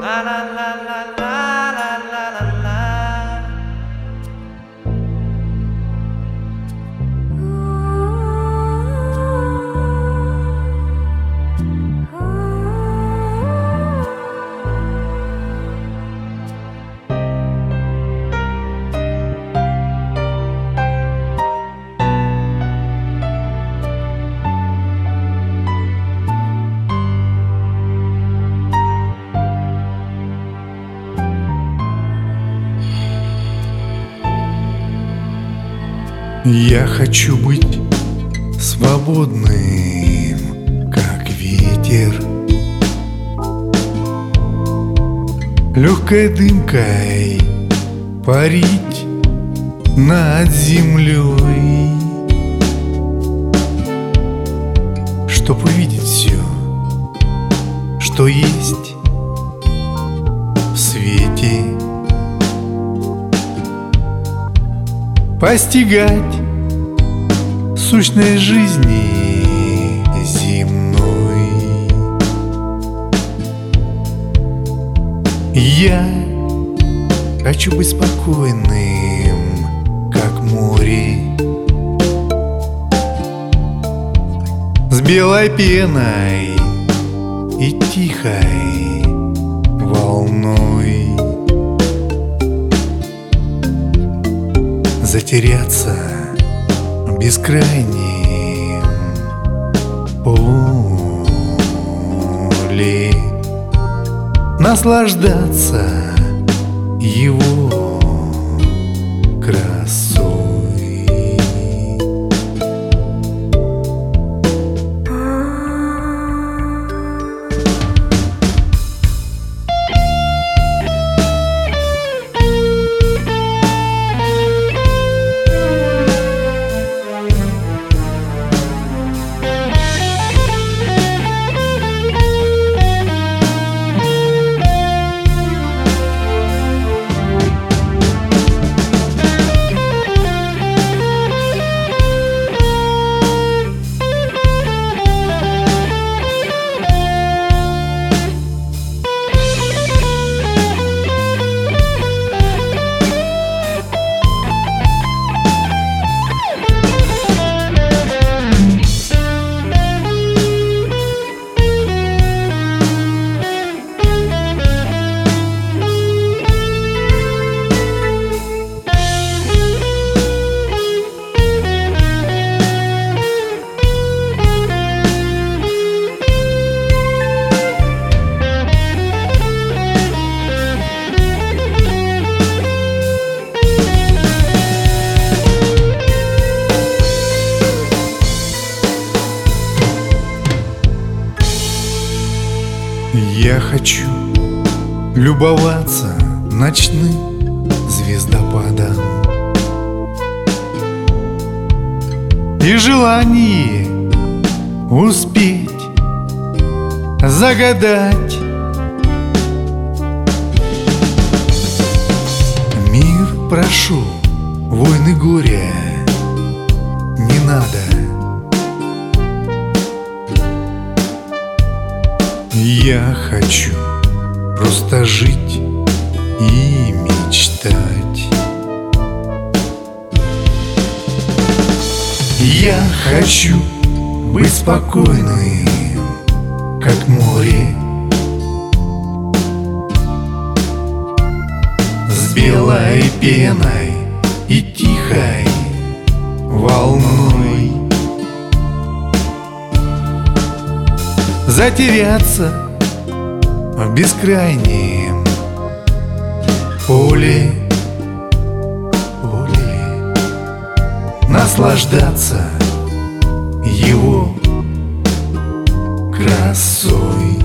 Я хочу быть свободным, как ветер, легкой дымкой парить над землей, чтоб увидеть все, что есть в свете, постигать сущность жизни земной. Я хочу быть спокойным, как море, с белой пеной и тихой волной, затеряться в бескрайнем поле, наслаждаться его красой. Я хочу любоваться ночным звездопадом и желание успеть загадать мир. Прошу, войны горя не надо. Я хочу просто жить и мечтать. Я хочу быть спокойным, как море, с белой пеной и тихой волной, затеряться в бескрайнем поле, наслаждаться его красой.